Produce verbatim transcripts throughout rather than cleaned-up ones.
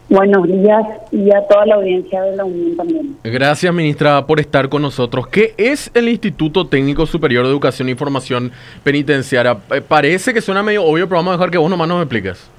Buenos días y a toda la audiencia de la Unión también. Gracias, ministra, por estar con nosotros. ¿Qué es el Instituto Técnico Superior de Educación y Formación Penitenciaria? Eh, parece que suena medio obvio, pero vamos a dejar que vos nomás nos expliques.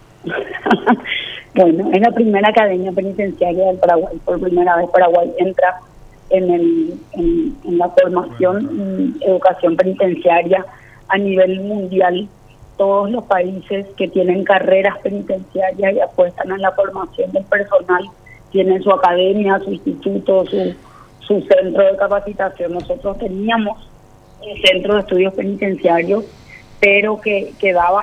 Bueno, es la primera academia penitenciaria del Paraguay. Por primera vez Paraguay entra en, el, en, en la formación y educación penitenciaria a nivel mundial. Todos los países que tienen carreras penitenciarias y apuestan en la formación del personal tienen su academia, su instituto, su, su centro de capacitación. Nosotros teníamos un centro de estudios penitenciarios, pero que quedaba,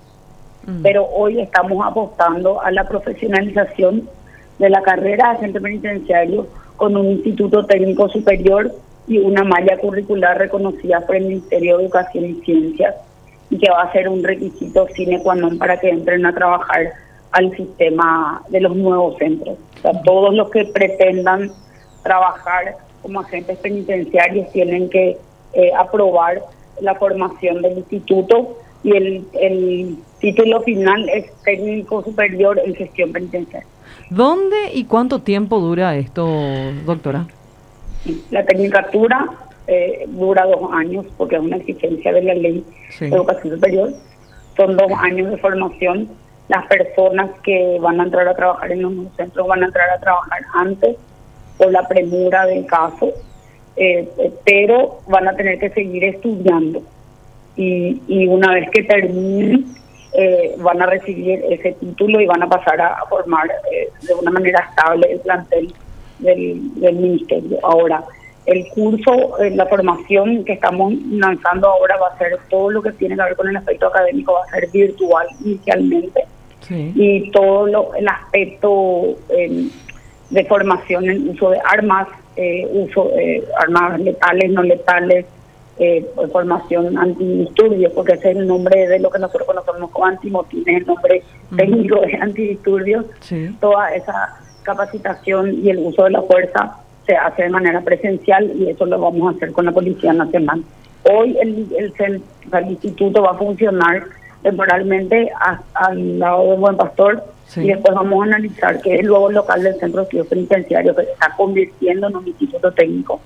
mm. pero hoy estamos apostando a la profesionalización de la carrera de agente penitenciario con un instituto técnico superior y una malla curricular reconocida por el Ministerio de Educación y Ciencias, y que va a ser un requisito sine qua non para que entren a trabajar al sistema de los nuevos centros. O sea, todos los que pretendan trabajar como agentes penitenciarios tienen que eh, aprobar la formación del instituto, y el, el título final es técnico superior en gestión penitenciaria. ¿Dónde y cuánto tiempo dura esto, doctora? La tecnicatura Eh, dura dos años porque es una exigencia de la ley sí. de educación superior. Son dos años de formación. Las personas que van a entrar a trabajar en los centros van a entrar a trabajar antes por la premura del caso, eh, pero van a tener que seguir estudiando y, y una vez que terminen eh, van a recibir ese título y van a pasar a, a formar eh, de una manera estable el plantel del, del ministerio. Ahora, el curso, eh, la formación que estamos lanzando ahora va a ser todo lo que tiene que ver con el aspecto académico, va a ser virtual inicialmente. Sí. Y todo lo, el aspecto eh, de formación en uso de armas, eh, uso de eh, armas letales, no letales, eh, formación antidisturbios, porque ese es el nombre de lo que nosotros conocemos como antimotines, el nombre uh-huh. técnico de antidisturbios. Sí. Toda esa capacitación y el uso de la fuerza se hace de manera presencial, y eso lo vamos a hacer con la Policía Nacional. Hoy el, el, el, el instituto va a funcionar temporalmente a, al lado de Buen Pastor, sí. y después vamos a analizar qué es el nuevo local del Centro de Estudios Penitenciarios, que se está convirtiendo en un instituto técnico,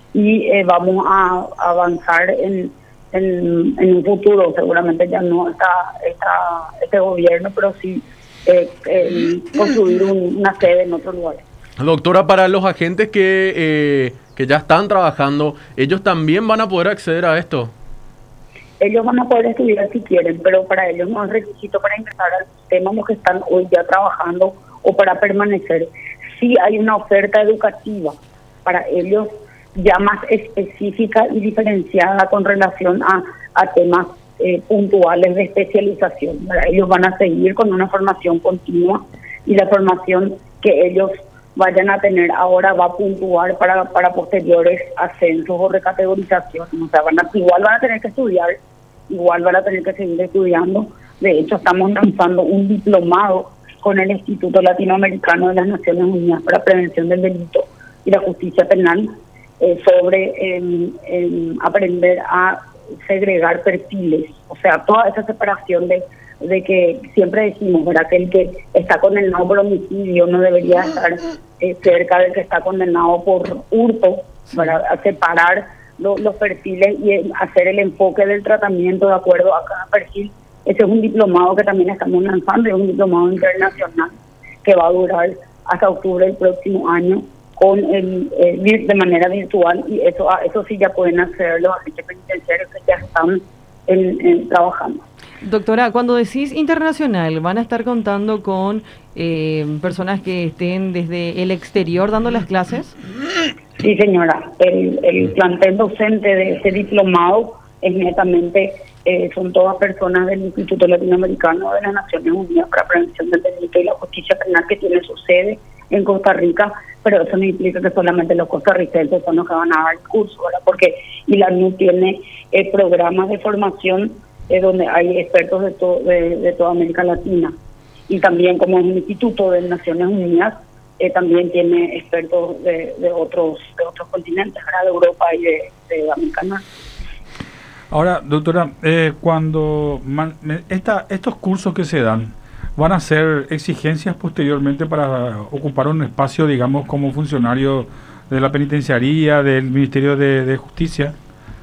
y eh, vamos a, a avanzar en, en, en un futuro. Seguramente ya no está, está este gobierno, pero sí eh, eh, construir un, una sede en otro lugar. Doctora, para los agentes que, eh, que ya están trabajando, ¿ellos también van a poder acceder a esto? Ellos van a poder estudiar si quieren, pero para ellos no es requisito para ingresar al sistema los que están hoy ya trabajando o para permanecer. Sí hay una oferta educativa para ellos ya más específica y diferenciada con relación a, a temas eh, puntuales de especialización. ¿Verdad? Ellos van a seguir con una formación continua, y la formación que ellos vayan a tener ahora va a puntuar para, para posteriores ascensos o recategorizaciones. O sea, van a, igual van a tener que estudiar, igual van a tener que seguir estudiando. De hecho, estamos lanzando un diplomado con el Instituto Latinoamericano de las Naciones Unidas para Prevención del Delito y la Justicia Penal eh, sobre eh, eh, aprender a segregar perfiles. O sea, toda esa separación de de que siempre decimos, ¿verdad?, que el que está condenado por homicidio no debería estar eh, cerca del que está condenado por hurto, para separar lo, los perfiles y hacer el enfoque del tratamiento de acuerdo a cada perfil. Ese es un diplomado que también estamos lanzando, es un diplomado internacional que va a durar hasta octubre del próximo año con el, eh, de manera virtual, y eso eso sí ya pueden acceder los agentes penitenciarios que ya están en, en, trabajando. Doctora, cuando decís internacional, ¿van a estar contando con eh, personas que estén desde el exterior dando las clases? Sí, señora. El, el plantel docente de ese diplomado es netamente, eh, son todas personas del Instituto Latinoamericano de las Naciones Unidas para Prevención del Delito y la Justicia Penal, que tiene su sede en Costa Rica, pero eso no implica que solamente los costarricenses son los que van a dar el curso, ¿verdad? Porque I L A N U tiene eh, programas de formación eh, donde hay expertos de, to de, de toda América Latina, y también como es un instituto de Naciones Unidas, eh, también tiene expertos de, de otros de otros continentes, ¿verdad? De Europa y de, de América Norte. Ahora, doctora, eh, cuando man, esta, estos cursos que se dan, van a hacer exigencias posteriormente para ocupar un espacio, digamos, como funcionario de la penitenciaría, del Ministerio de, de Justicia?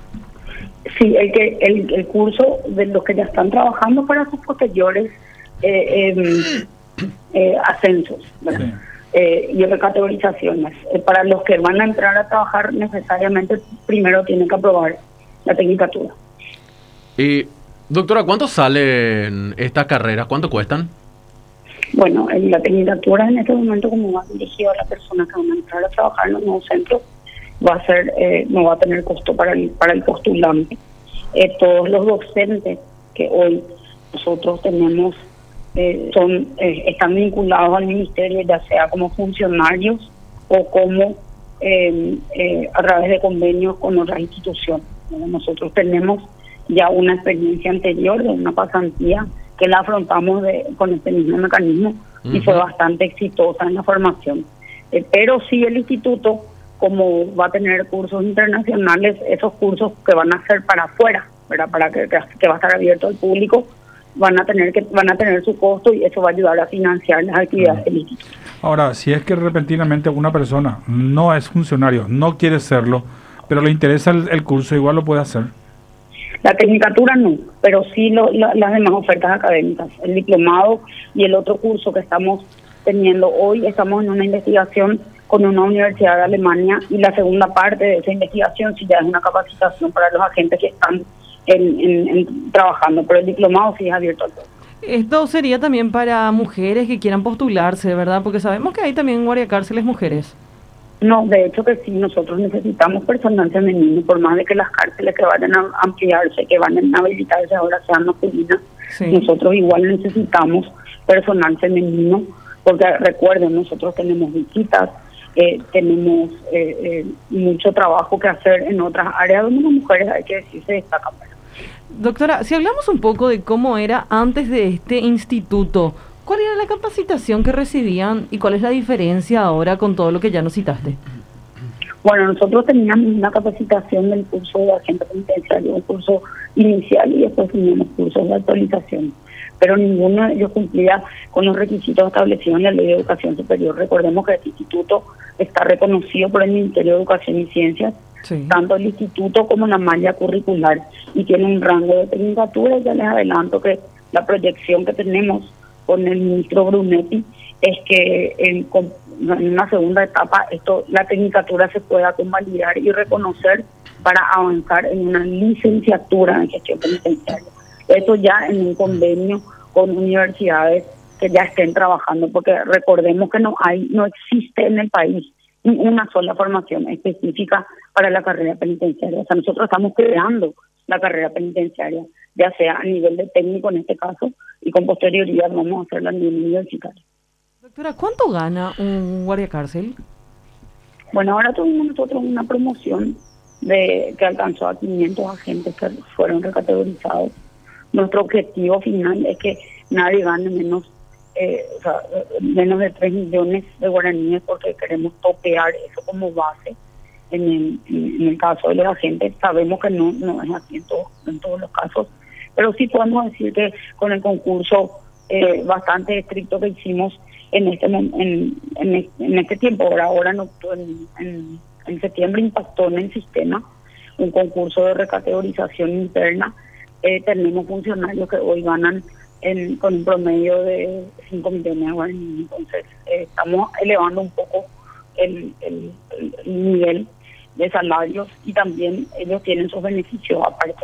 Sí, el, que, el, el curso de los que ya están trabajando para sus posteriores eh, eh, eh, ascensos, ¿verdad? Sí. Eh, y recategorizaciones. Eh, para los que van a entrar a trabajar necesariamente primero tienen que aprobar la tecnicatura. Y, doctora, ¿cuánto salen estas carreras? ¿Cuánto cuestan? Bueno, en la tecnicatura en este momento, como va dirigido a las personas que van a entrar a trabajar en los nuevos centros, va a ser, eh, no va a tener costo para el, para el postulante. Eh, todos los docentes que hoy nosotros tenemos eh, son eh, están vinculados al ministerio, ya sea como funcionarios o como eh, eh, a través de convenios con otras instituciones. Bueno, nosotros tenemos ya una experiencia anterior de una pasantía que la afrontamos de, con este mismo mecanismo uh-huh. y fue bastante exitosa en la formación. Eh, pero sí el instituto, como va a tener cursos internacionales, esos cursos que van a ser para afuera, ¿verdad? Para que, que va a estar abierto al público, van a tener que van a tener su costo y eso va a ayudar a financiar las actividades uh-huh. del instituto. Ahora, si es que repentinamente una persona no es funcionario, no quiere serlo, pero le interesa el, el curso, igual lo puede hacer. La tecnicatura no, pero sí lo, lo, las demás ofertas académicas, el diplomado y el otro curso que estamos teniendo hoy. Estamos en una investigación con una universidad de Alemania y la segunda parte de esa investigación sí ya es una capacitación para los agentes que están en, en, en, trabajando, pero el diplomado sí es abierto al público. Esto sería también para mujeres que quieran postularse, ¿verdad? Porque sabemos que hay también guardiacárceles mujeres. No, de hecho que sí, nosotros necesitamos personal femenino, por más de que las cárceles que vayan a ampliarse, que van a habilitarse ahora sean masculinas, sí. nosotros igual necesitamos personal femenino, porque recuerden, nosotros tenemos visitas, eh, tenemos eh, eh, mucho trabajo que hacer en otras áreas donde las mujeres, hay que decir, se destacan. Doctora, si hablamos un poco de cómo era antes de este instituto, ¿cuál era la capacitación que recibían y cuál es la diferencia ahora con todo lo que ya nos citaste? Bueno, nosotros teníamos una capacitación del curso de agente penitenciario, un curso inicial y después teníamos cursos de actualización, pero ninguno de ellos cumplía con los requisitos establecidos en la Ley de Educación Superior. Recordemos que este instituto está reconocido por el Ministerio de Educación y Ciencias, sí. tanto el instituto como la malla curricular, y tiene un rango de tecnicatura. Ya les adelanto que la proyección que tenemos con el ministro Brunetti es que en, en una segunda etapa esto la tecnicatura se pueda convalidar y reconocer para avanzar en una licenciatura en gestión penitenciaria. Esto ya en un convenio con universidades que ya estén trabajando, porque recordemos que no hay, no existe en el país una sola formación específica para la carrera penitenciaria. O sea, nosotros estamos creando la carrera penitenciaria, ya sea a nivel de técnico en este caso, y con posterioridad vamos a hacerlo a nivel universitario. Doctora, ¿cuánto gana un guardiacárcel? Bueno, ahora tuvimos nosotros una promoción de que alcanzó a quinientos agentes que fueron recategorizados. Nuestro objetivo final es que nadie gane menos, eh, o sea, menos de tres millones de guaraníes, porque queremos topear eso como base. En el, en el caso de los agentes sabemos que no, no es así en, todo, en todos los casos, pero sí podemos decir que con el concurso eh, bastante estricto que hicimos en este en, en, en este tiempo, ahora, ahora no, en, en, en septiembre impactó en el sistema un concurso de recategorización interna. Eh, tenemos funcionarios que hoy ganan en, con un promedio de cinco millones de guaraníes, entonces eh, estamos elevando un poco el, el, el nivel de salarios y también ellos tienen sus beneficios aparte.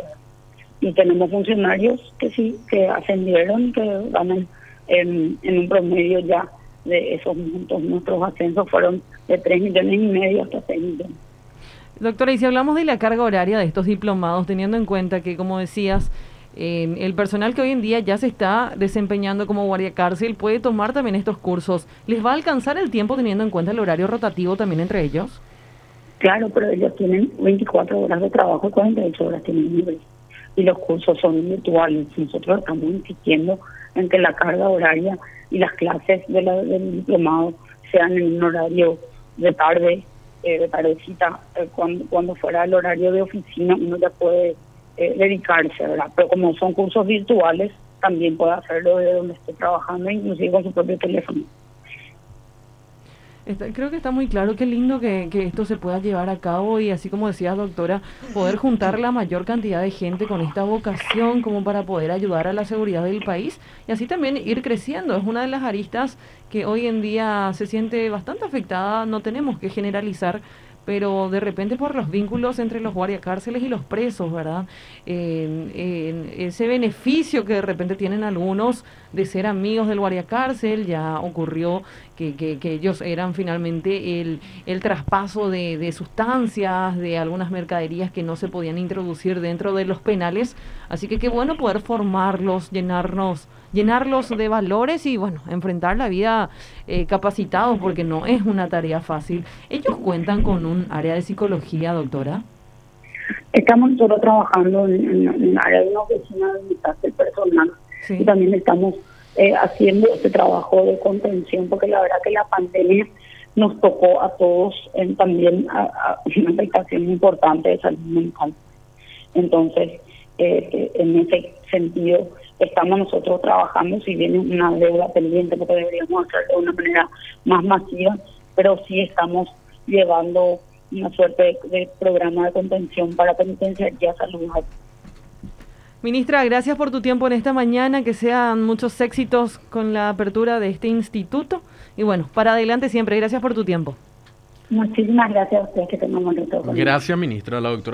Y tenemos funcionarios que sí, que ascendieron, que ganan en, en un promedio ya de esos montos. Nuestros ascensos fueron de tres millones y medio hasta seis millones. Doctora, y si hablamos de la carga horaria de estos diplomados, teniendo en cuenta que, como decías, eh, el personal que hoy en día ya se está desempeñando como guardiacárcel puede tomar también estos cursos, ¿les va a alcanzar el tiempo teniendo en cuenta el horario rotativo también entre ellos? Claro, pero ellos tienen veinticuatro horas de trabajo y cuarenta y ocho horas tienen libres. Y los cursos son virtuales. Nosotros estamos insistiendo en que la carga horaria y las clases de la, del diplomado sean en un horario de tarde, eh, de tardecita, eh, cuando, cuando fuera el horario de oficina uno ya puede eh, dedicarse, ¿verdad? Pero como son cursos virtuales, también puede hacerlo desde donde esté trabajando, inclusive con su propio teléfono. Está, creo que está muy claro, qué lindo que, que esto se pueda llevar a cabo y así como decía doctora, poder juntar la mayor cantidad de gente con esta vocación como para poder ayudar a la seguridad del país y así también ir creciendo. Es una de las aristas que hoy en día se siente bastante afectada, no tenemos que generalizar, pero de repente por los vínculos entre los guardiacárceles y los presos, ¿verdad? Eh, eh, ese beneficio que de repente tienen algunos de ser amigos del guardiacárcel, ya ocurrió que, que, que ellos eran finalmente el, el traspaso de, de sustancias, de algunas mercaderías que no se podían introducir dentro de los penales, así que qué bueno poder formarlos, llenarnos llenarlos de valores y bueno, enfrentar la vida eh, capacitados, porque no es una tarea fácil. ¿Ellos cuentan con un área de psicología, doctora? Estamos nosotros trabajando en, en, en el área de una oficina de mensaje personal, sí. Y también estamos eh, haciendo este trabajo de contención, porque la verdad que la pandemia nos tocó a todos en, también a, a una afectación importante de salud mental. Entonces, eh, en ese sentido, estamos nosotros trabajando, si bien es una deuda pendiente, porque deberíamos hacerlo de una manera más masiva, pero sí estamos llevando una suerte de, de programa de contención para penitenciaría saludable. Ministra, gracias por tu tiempo en esta mañana, que sean muchos éxitos con la apertura de este instituto y bueno, para adelante siempre. Gracias por tu tiempo. Muchísimas gracias a ustedes, que tengan un buen retorno. Gracias, ministra, la doctora.